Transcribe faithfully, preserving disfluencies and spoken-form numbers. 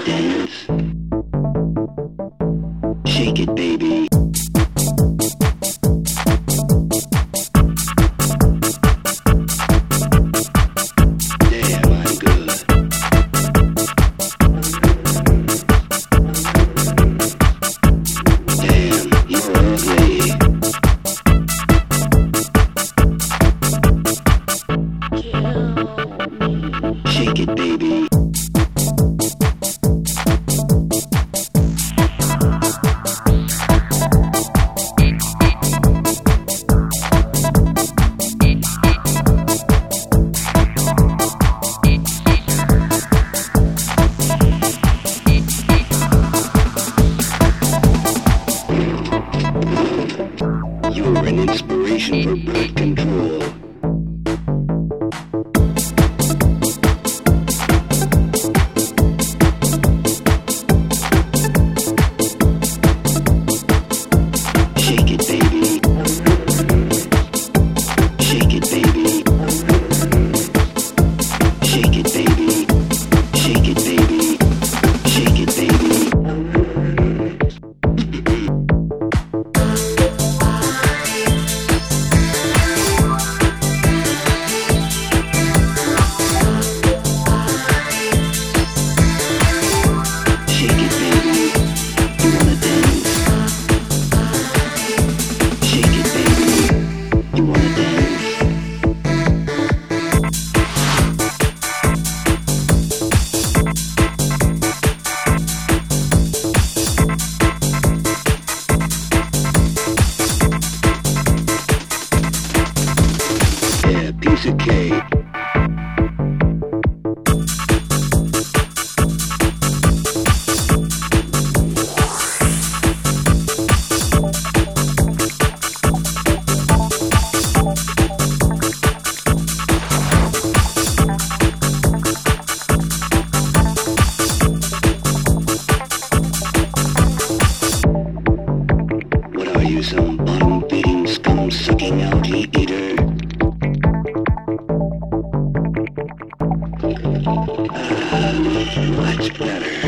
dance? Shake it, baby. Damn, I'm good. Damn, you're ugly. Shake it, baby. You're an inspiration for birth control. Shake it, baby. Shake it, baby. Shake it, baby. Shake it, baby. Shake it, baby. Piece of cake. What are you, some bottom-feeding, scum-sucking algae eater? Ah, much better.